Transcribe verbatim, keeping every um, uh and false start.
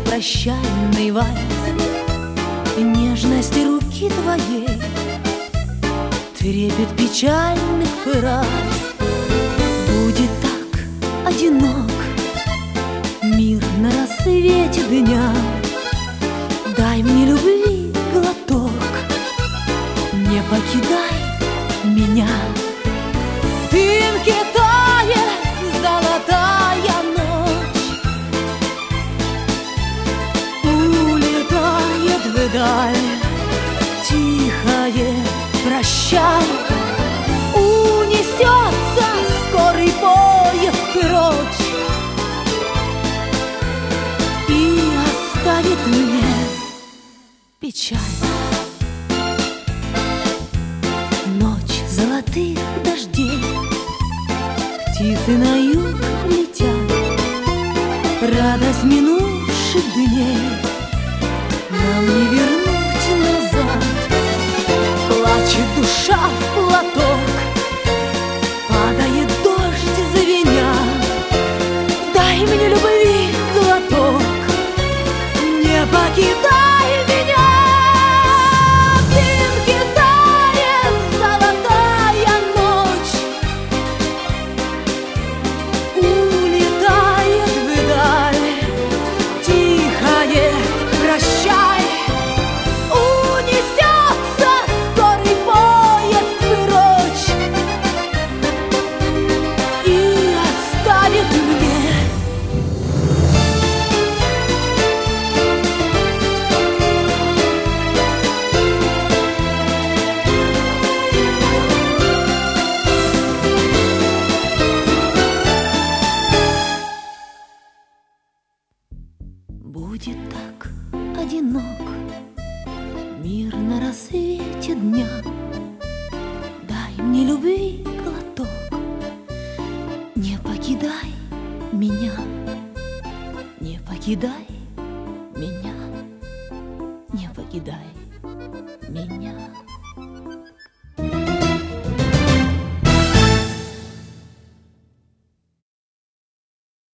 прощальный вальс, нежности руки твоей, трепет печальных фраз. Будет так одинок мир на рассвете дня. Дай мне любви глоток, не покидай меня. В дымке тает золотая ночь, улетает вдаль тихое прощай. Унесется скорый поезд прочь и оставит мне печаль. Ночь золотых дождей, птицы на юг летят, радость минувших дней нам не вернуть назад. Плачет душа в платок, падает дождь звеня. Дай мне любви глоток, не покидай меня. В дымке тает золотая ночь, улетает вдаль тихое прощай. Унесется скорый поезд прочь и оставит мне будет так одинок мир на рассвете дня. Дай мне любви глоток, не покидай меня, не покидай меня, не покидай.